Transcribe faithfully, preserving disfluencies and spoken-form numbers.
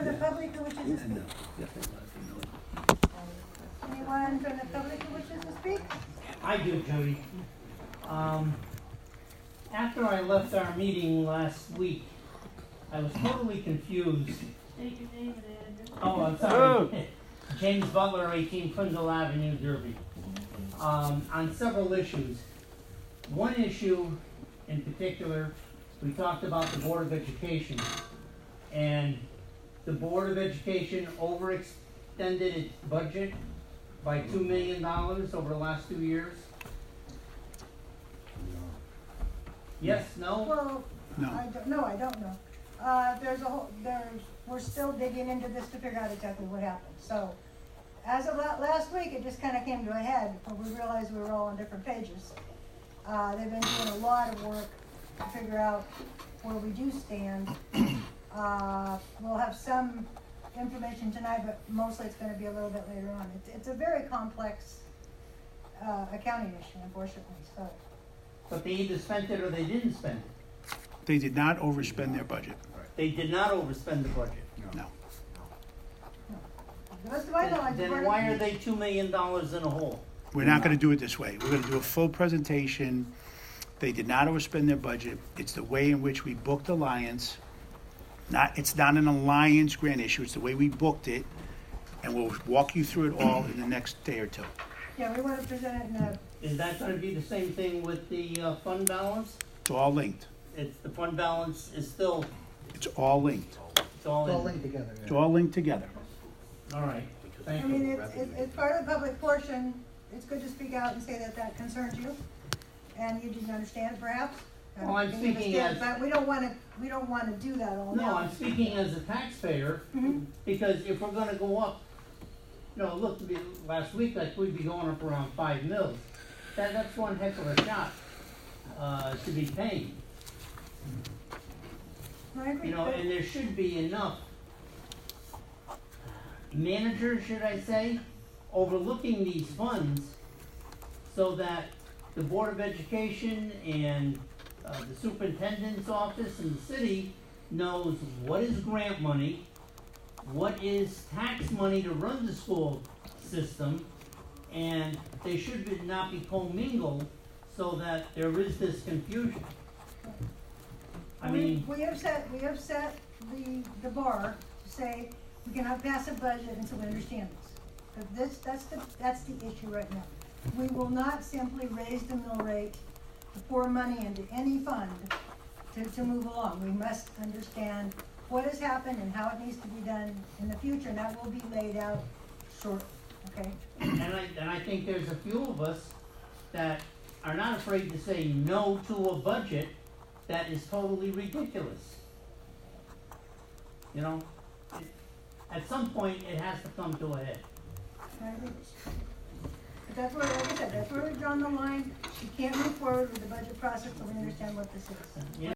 from the public who wishes to speak? Anyone from the public who wishes to speak? I do, Jody. Um, after I left our meeting last week, I was totally confused. State your name and address. Oh, I'm sorry. James Butler, eighteen Prindle Avenue, Derby. Um, on several issues. One issue in particular, we talked about the Board of Education. And the Board of Education overextended its budget by two million dollars over the last two years. Yes, no? Well, No. I don't, no, I don't know. Uh, there's a whole, there's, we're still digging into this to figure out exactly what happened. So, as of la- last week, it just kind of came to a head when we realized we were all on different pages. Uh, they've been doing a lot of work to figure out where we do stand. Uh, we'll have some information tonight, but mostly it's gonna be a little bit later on. It's, it's a very complex, uh, accounting issue, unfortunately, so. But they either spent it or they didn't spend it. They did not overspend their budget. They did not overspend the budget. No. The rest of my knowledge, Then we're- why are they two million dollars in a hole? We're not gonna do it this way. We're gonna do a full presentation. They did not overspend their budget. It's the way in which we booked Alliance. Not, it's not an Alliance grant issue. It's the way we booked it. And we'll walk you through it all in the next day or two. Yeah, we want to present it in a, Is that gonna be the same thing with the uh, fund balance? It's all linked. It's, the fund balance is still, It's all linked. it's all It's all in. linked together. It's all linked together. All right, I thank mean, you. it's, it's, it's part of the public portion. It's good to speak out and say that that concerns you, and you didn't understand perhaps. Uh, Well, I'm and you speaking understand, as- But we don't wanna, we don't wanna do that all No, now. I'm speaking as a taxpayer, Mhm. because if we're gonna go up, you know, look, the- last week, like, we'd be going up around five mils. That, that's one heck of a shot, uh, to be paying. I agree. You know, but- and there should be enough managers, should I say, overlooking these funds so that the Board of Education and uh, the Superintendent's Office and the city knows what is grant money, what is tax money to run the school system, and they should be- not be commingled so that there is this confusion. I We- mean, We have set, we have set the, the bar to say we cannot pass a budget until we understand this. But this, that's the, that's the issue right now. We will not simply raise the mill rate to pour money into any fund to, to move along. We must understand what has happened and how it needs to be done in the future, and that will be laid out shortly, okay? And I, and I think there's a few of us that are not afraid to say no to a budget that is totally ridiculous. You know, it- at some point, it has to come to a head. I agree. But that's where, like I said, that's where we've drawn the line. We can't move forward with the budget process until we understand what this is. You